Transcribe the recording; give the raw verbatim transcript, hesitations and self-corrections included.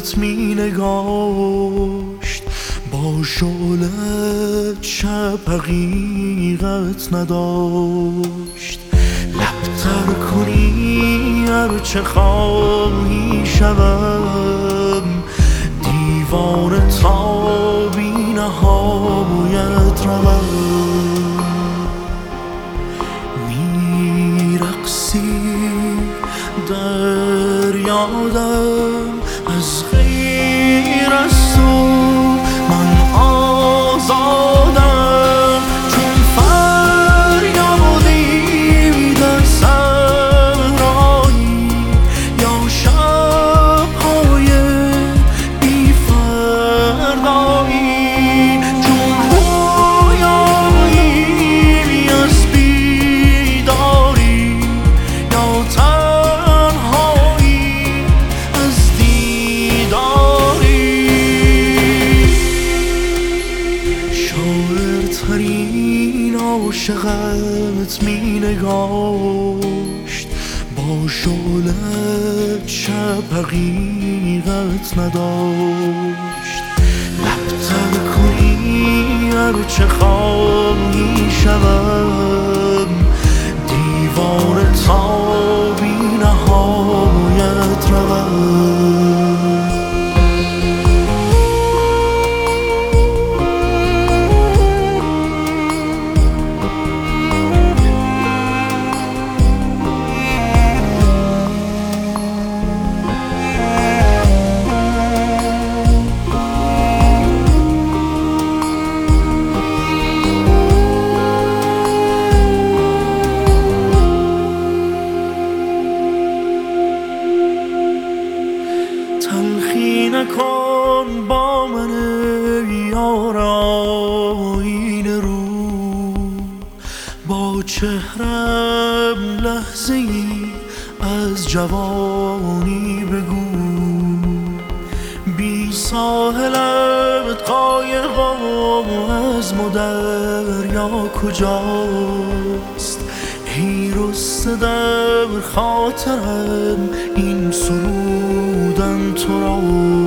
عاشقت می نگاشت، با شعلت شب حقیقت نداشت. لب تر کنی هرچه خواهی شوم، دیوانه تا بی نهایت روم. میرقصی در یادم از غیر از تو، من آزادم چون فریادی در صحرایی یا شب‌های بی فردایی، چون رویایی از بیداری یا تنهایی از دیداری. شاعرترین عاشقت می نگاشت، با شعلت شب حقیقت نداشت. لب تر کنی هرچه خواهی شوم، دیوانه تا بی نهایت روم. تلخی نکن با من یار آینه رو، با چهرم لحظه ای از جوانی بگو. بی ساحلت قایقم از دریا کجاست؟ ای رسته در خاطرم این سرودن تو را.